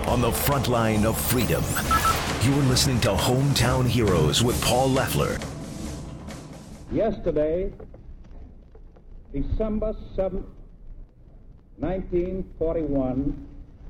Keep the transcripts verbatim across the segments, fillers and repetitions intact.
on the front line of freedom. You're listening to Hometown Heroes with Paul Leffler. Yesterday, December seventh, nineteen forty-one,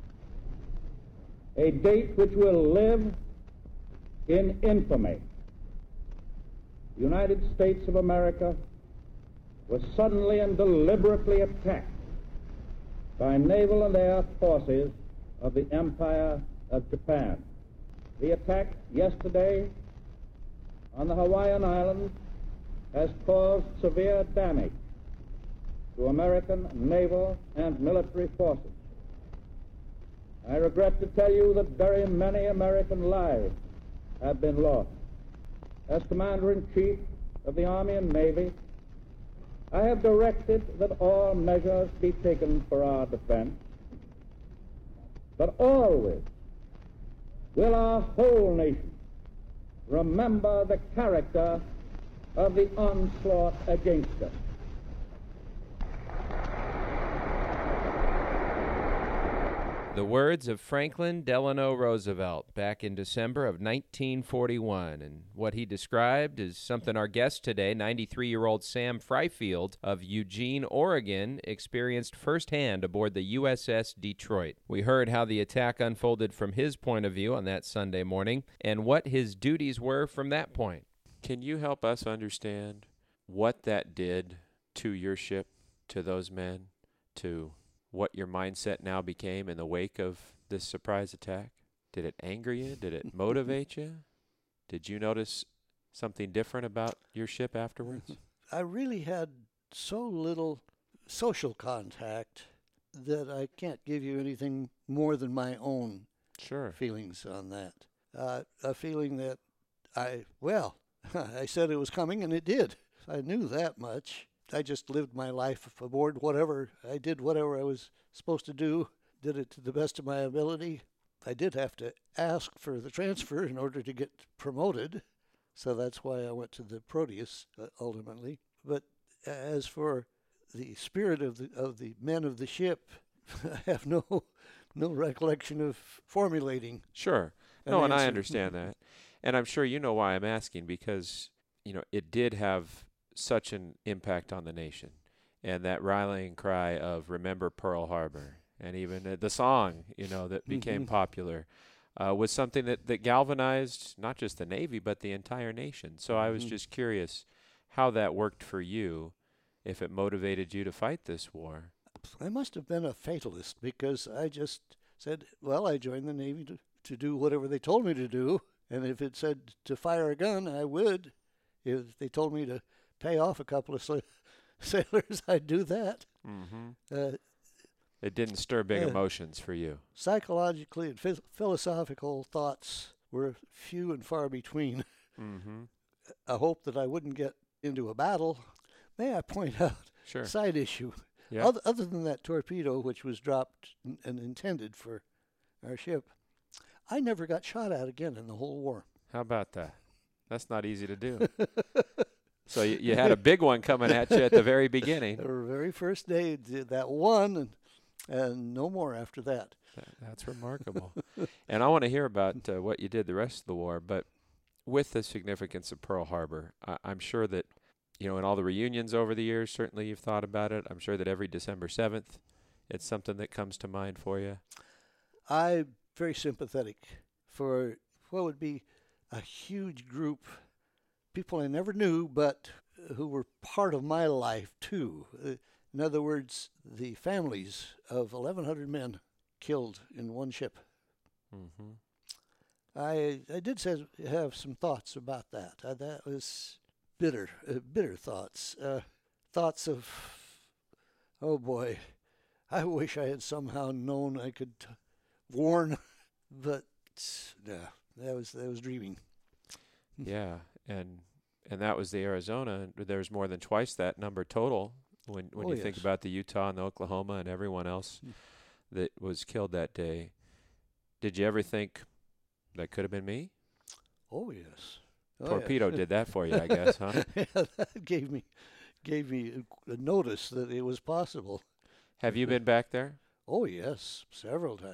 a date which will live in infamy. The United States of America was suddenly and deliberately attacked by naval and air forces of the Empire of Japan. The attack yesterday on the Hawaiian Islands has caused severe damage to American naval and military forces. I regret to tell you that very many American lives have been lost. As Commander-in-Chief of the Army and Navy, I have directed that all measures be taken for our defense, but always will our whole nation remember the character of the onslaught against us. The words of Franklin Delano Roosevelt back in December of nineteen forty-one, and what he described is something our guest today, ninety-three-year-old Sam Freifeld of Eugene, Oregon, experienced firsthand aboard the U S S Detroit. We heard how the attack unfolded from his point of view on that Sunday morning and what his duties were from that point. Can you help us understand what that did to your ship, to those men, to what your mindset now became in the wake of this surprise attack? Did it anger you? Did it motivate you? Did you notice something different about your ship afterwards? I really had so little social contact that I can't give you anything more than my own sure. feelings on that. Uh, a feeling that I, well, I said it was coming, and it did. I knew that much. I just lived my life aboard whatever. I did whatever I was supposed to do, did it to the best of my ability. I did have to ask for the transfer in order to get promoted, so that's why I went to the Proteus uh, ultimately. But as for the spirit of the of the men of the ship, I have no no recollection of formulating. Sure. an No, and I answer. understand that. And I'm sure you know why I'm asking, because, you know, it did have such an impact on the nation, and that rallying cry of "Remember Pearl Harbor," and even uh, the song, you know, that became Mm-hmm. popular, uh, was something that, that galvanized not just the Navy but the entire nation. So I was Mhm. just curious how that worked for you, if it motivated you to fight this war. I must have been a fatalist, because I just said, well, I joined the Navy to, to do whatever they told me to do, and if it said to fire a gun, I would. If they told me to pay off a couple of sa- sailors, I'd do that. Mm-hmm. Uh, It didn't stir big Yeah. emotions for you. psychologically and phys- philosophical thoughts were few and far between. Mm-hmm. I hoped that I wouldn't get into a battle. May I point out, Sure. side issue, Yeah. other, other than that torpedo, which was dropped n- and intended for our ship, I never got shot at again in the whole war. How about that? That's not easy to do. So you, you had a big one coming at you at the very beginning. The very first day, did that one, and, and no more after that. That, that's remarkable. And I want to hear about uh, what you did the rest of the war, but with the significance of Pearl Harbor, I, I'm sure that, you know, in all the reunions over the years, certainly you've thought about it. I'm sure that every December seventh, it's something that comes to mind for you. I'm very sympathetic for what would be a huge group, people I never knew, but who were part of my life too. Uh, in other words, the families of eleven hundred men killed in one ship. Mm-hmm. I I did say, have some thoughts about that. Uh, that was bitter, uh, bitter thoughts. Uh, thoughts of, oh boy, I wish I had somehow known I could warn, but yeah, that was that was dreaming. Yeah, and and that was the Arizona. There's more than twice that number total when when Oh, you think yes. about the Utah and the Oklahoma and everyone else Mm. that was killed that day. Did you ever think that could have been me? Oh yes. Oh, Torpedo yes. did that for you, I guess, huh? Yeah, that gave me gave me a notice that it was possible. Have you been back there? Oh yes, several times.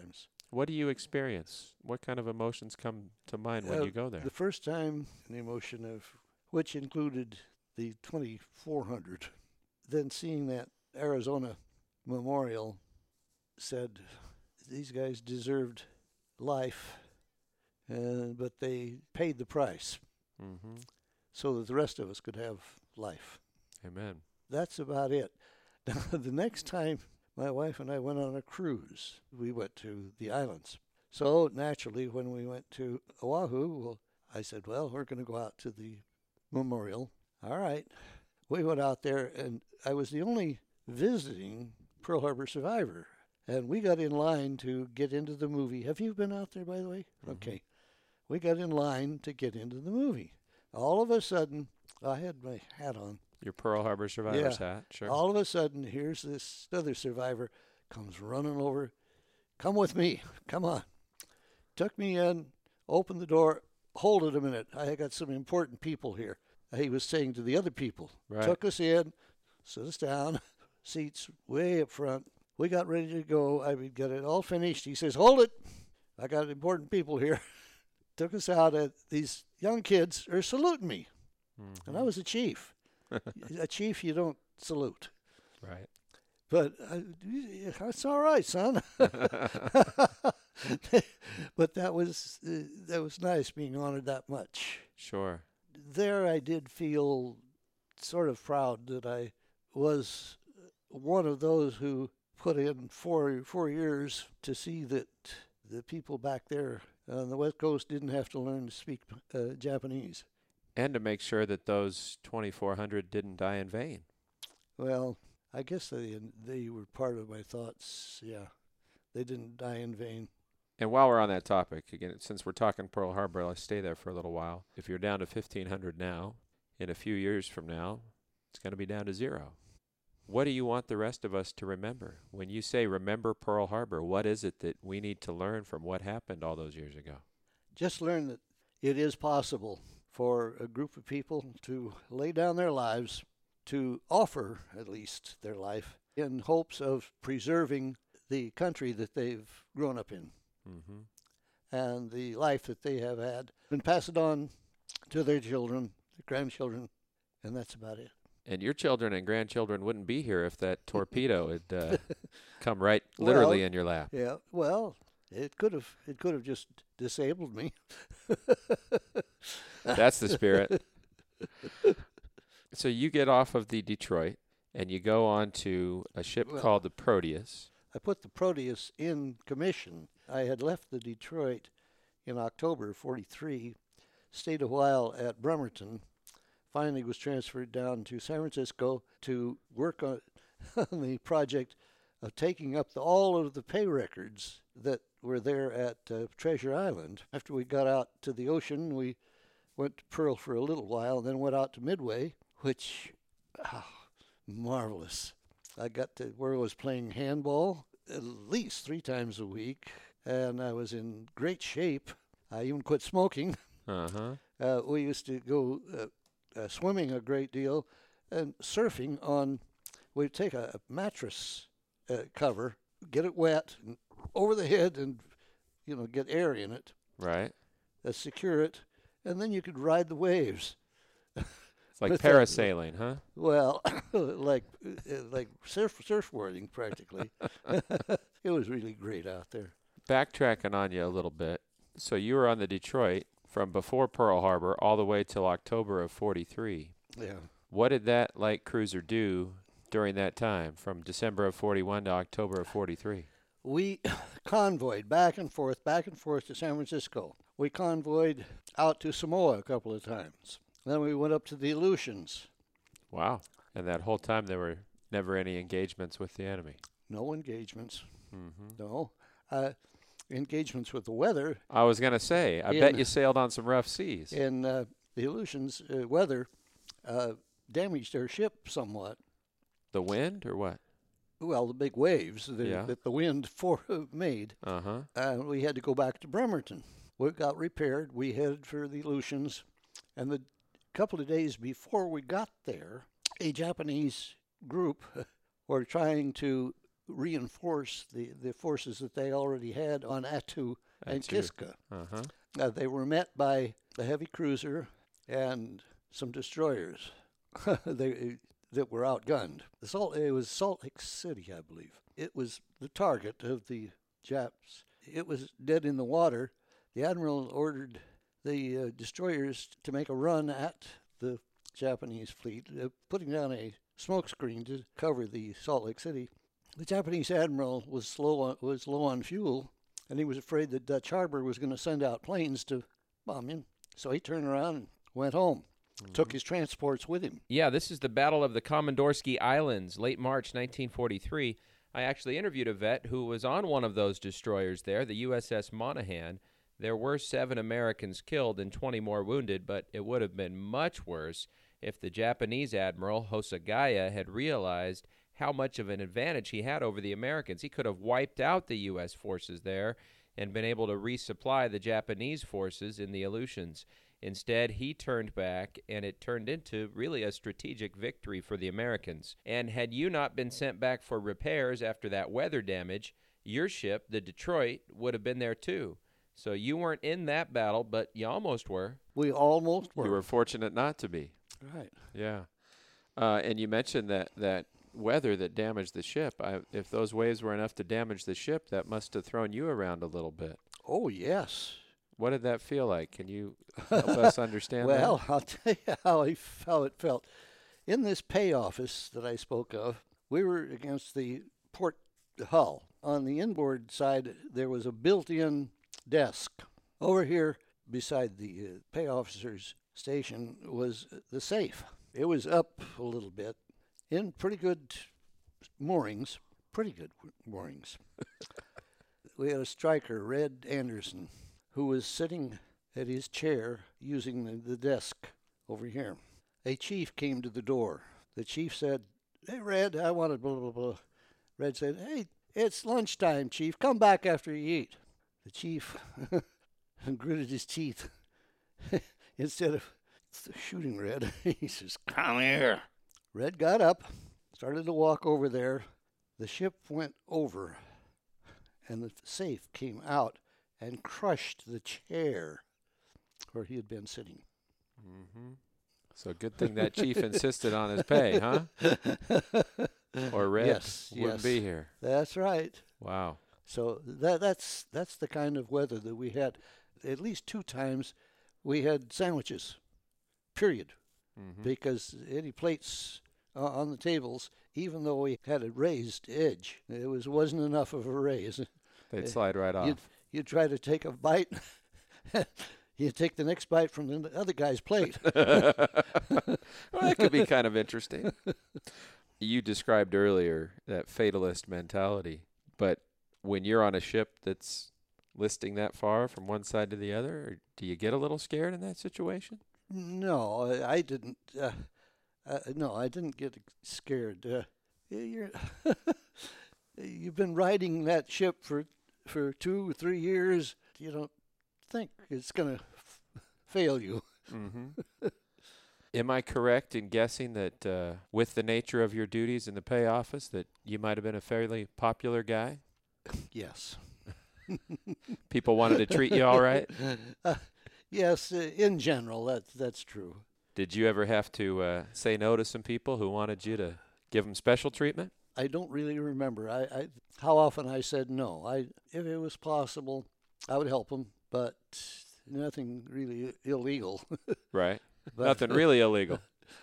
What do you experience? What kind of emotions come to mind when Uh, you go there? The first time, an emotion of, which included the twenty-four hundred, then seeing that Arizona memorial said these guys deserved life, uh, but they paid the price Mm-hmm. so that the rest of us could have life. Amen. That's about it. Now, the next time my wife and I went on a cruise, we went to the islands. So naturally, when we went to Oahu, well, I said, well, we're going to go out to the memorial. All right. We went out there, and I was the only visiting Pearl Harbor survivor. And we got in line to get into the movie. Have you been out there, by the way? Mm-hmm. Okay. We got in line to get into the movie. All of a sudden, I had my hat on. Your Pearl Harbor survivor's hat, sure. All of a sudden, here's this other survivor comes running over. Come with me. Come on. Took me in, opened the door. Hold it a minute. I got some important people here. He was saying to the other people. Right. Took us in, sit us down, seats way up front. We got ready to go. I would get it all finished. He says, hold it. I got important people here. Took us out. At these young kids are saluting me. Mm-hmm. And I was a chief. A chief you don't salute. Right. But uh, that's all right, son. But that was uh, that was nice being honored that much. Sure. There I did feel sort of proud that I was one of those who put in four four years to see that the people back there on the West Coast didn't have to learn to speak uh, Japanese. And to make sure that those twenty-four hundred didn't die in vain. Well, I guess they they were part of my thoughts. Yeah, they didn't die in vain. And while we're on that topic, again, since we're talking Pearl Harbor, I'll stay there for a little while. If you're down to fifteen hundred now, in a few years from now, it's going to be down to zero. What do you want the rest of us to remember? When you say remember Pearl Harbor, what is it that we need to learn from what happened all those years ago? Just learn that it is possible for a group of people to lay down their lives, to offer at least their life, in hopes of preserving the country that they've grown up in. Mm-hmm. And the life that they have had, and pass it on to their children, their grandchildren, and that's about it. And your children and grandchildren wouldn't be here if that torpedo had uh, come right literally Well, in your lap. Yeah, well, it could have it could have just disabled me. That's the spirit. So you get off of the Detroit and you go on to a ship Well, called the Proteus. I put the Proteus in commission. I had left the Detroit in October forty-three, stayed a while at Bremerton, finally was transferred down to San Francisco to work on, on the project of taking up the, all of the pay records that were there at uh, Treasure Island. After we got out to the ocean, we went to Pearl for a little while, then went out to Midway, which, oh, marvelous. I got to where I was playing handball at least three times a week, and I was in great shape. I even quit smoking. Uh-huh. Uh, we used to go uh, uh, swimming a great deal and surfing on, we'd take a, a mattress uh, cover, get it wet and over the head and, you know, get air in it, Right. uh, secure it, and then you could ride the waves. It's like With that- parasailing, huh? Well, like uh, like surf surfboarding practically. It was really great out there. Backtracking on you a little bit. So you were on the Detroit from before Pearl Harbor all the way till October of forty-three. Yeah. What did that light cruiser do during that time, from December of forty-one to October of forty-three? We convoyed back and forth, back and forth to San Francisco. We convoyed out to Samoa a couple of times. Then we went up to the Aleutians. Wow. And that whole time there were never any engagements with the enemy. No engagements. Mm-hmm. No. Uh, engagements with the weather. I was going to say, I In- bet you sailed on some rough seas. And uh, the Aleutians' uh, weather uh, damaged our ship somewhat. The wind or what? Well, the big waves that, Yeah. that the wind for, made. Uh-huh. Uh, we had to go back to Bremerton. We got repaired. We headed for the Aleutians. And the couple of days before we got there, a Japanese group were trying to reinforce the, the forces that they already had on Attu and Attu. Kiska. Uh-huh. Uh, they were met by a heavy cruiser and some destroyers they, that were outgunned. The Salt, it was Salt Lake City, I believe. It was the target of the Japs. It was dead in the water. The admiral ordered the uh, destroyers to make a run at the Japanese fleet, uh, putting down a smokescreen to cover the Salt Lake City. The Japanese admiral was slow on, was low on fuel, and he was afraid that Dutch Harbor was going to send out planes to bomb him. So he turned around and went home, mm-hmm. took his transports with him. Yeah, this is the Battle of the Komandorsky Islands, late March nineteen forty-three. I actually interviewed a vet who was on one of those destroyers there, the U S S Monaghan. There were seven Americans killed and twenty more wounded, but it would have been much worse if the Japanese admiral, Hosagaya, had realized how much of an advantage he had over the Americans. He could have wiped out the U S forces there and been able to resupply the Japanese forces in the Aleutians. Instead, he turned back, and it turned into really a strategic victory for the Americans. And had you not been sent back for repairs after that weather damage, your ship, the Detroit, would have been there too. So you weren't in that battle, but you almost were. We almost were. You were fortunate not to be. Right. Yeah. Uh, and you mentioned that, that weather that damaged the ship. I, if those waves were enough to damage the ship, that must have thrown you around a little bit. Oh, yes. What did that feel like? Can you help us understand well, that? Well, I'll tell you how, I, how it felt. In this pay office that I spoke of, we were against the port hull. On the inboard side, there was a built-in desk. Over here, beside the uh, pay officer's station, was the safe. It was up a little bit, in pretty good moorings, pretty good moorings. We had a striker, Red Anderson, who was sitting at his chair using the, the desk over here. A chief came to the door. The chief said, "Hey, Red, I want to blah, blah, blah." Red said, "Hey, it's lunchtime, Chief. Come back after you eat." The chief gritted his teeth. Instead of shooting Red, he says, "Come here." Red got up, started to walk over there. The ship went over, and the safe came out and crushed the chair where he had been sitting. Mm-hmm. So good thing that chief insisted on his pay, huh? Or Red yes, wouldn't yes. be here. That's right. Wow. So that that's that's the kind of weather that we had. At least two times we had sandwiches, period, Mm-hmm. because any plates uh, on the tables, even though we had a raised edge, it was wasn't enough of a raise. They'd slide right off. You'd, you'd try to take a bite. You'd take the next bite from the other guy's plate. Well, that could be kind of interesting. You described earlier that fatalist mentality, but when you're on a ship that's listing that far from one side to the other, do you get a little scared in that situation? No, I, I didn't. Uh, uh, no, I didn't get scared. Uh, you're you've been riding that ship for for two or three years. You don't think it's going to f- fail you. Mm-hmm. Am I correct in guessing that uh, with the nature of your duties in the pay office that you might have been a fairly popular guy? Yes. People wanted to treat you all right? Uh, yes, uh, in general, that's that's true. Did you ever have to uh, say no to some people who wanted you to give them special treatment? I don't really remember. I, I how often I said no. I if it was possible, I would help them, but nothing really illegal. Right. But, Nothing really illegal.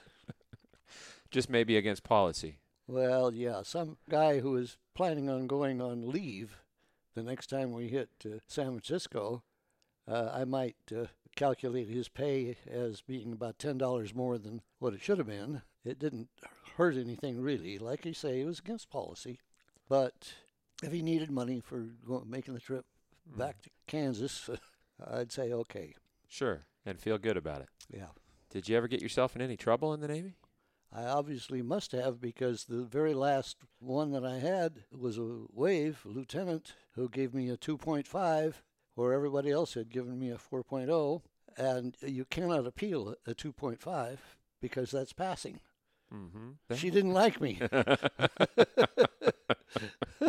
Just maybe against policy. Well, yeah, some guy who was planning on going on leave the next time we hit uh, San Francisco, uh, I might uh, calculate his pay as being about ten dollars more than what it should have been. It didn't hurt anything really. Like you say, it was against policy. But if he needed money for go- making the trip Mm. back to Kansas, I'd say okay. Sure, and feel good about it. Yeah. Did you ever get yourself in any trouble in the Navy? I obviously must have, because the very last one that I had was a wave a lieutenant who gave me a two point five, where everybody else had given me a four point oh, and you cannot appeal a two point five because that's passing. Mm-hmm. She didn't like me.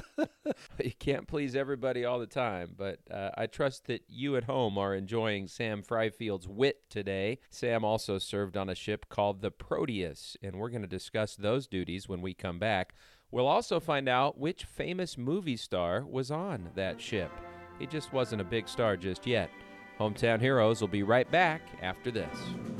You can't please everybody all the time, but uh, I trust that you at home are enjoying Sam Freifield's wit today. Sam also served on a ship called the Proteus, and we're going to discuss those duties when we come back. We'll also find out which famous movie star was on that ship. He just wasn't a big star just yet. Hometown Heroes will be right back after this.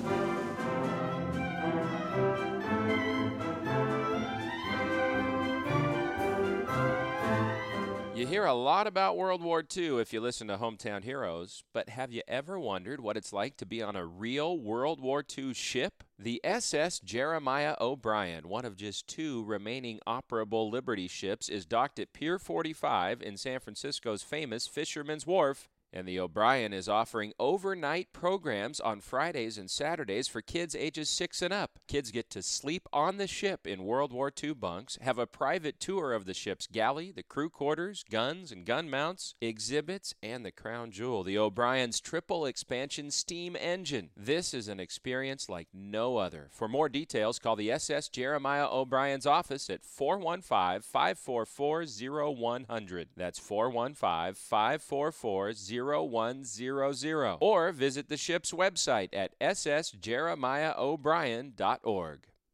You hear a lot about World War Two if you listen to Hometown Heroes, but have you ever wondered what it's like to be on a real World War Two ship? The S S Jeremiah O'Brien, one of just two remaining operable Liberty ships, is docked at Pier forty-five in San Francisco's famous Fisherman's Wharf. And the O'Brien is offering overnight programs on Fridays and Saturdays for kids ages six and up. Kids get to sleep on the ship in World War Two bunks, have a private tour of the ship's galley, the crew quarters, guns and gun mounts, exhibits, and the crown jewel, the O'Brien's triple expansion steam engine. This is an experience like no other. For more details, call the S S Jeremiah O'Brien's office at four one five, five four four, zero one zero zero. That's four one five, five four four, zero one zero zero. Or visit the ship's website at s s jeremiah o'brien dot org.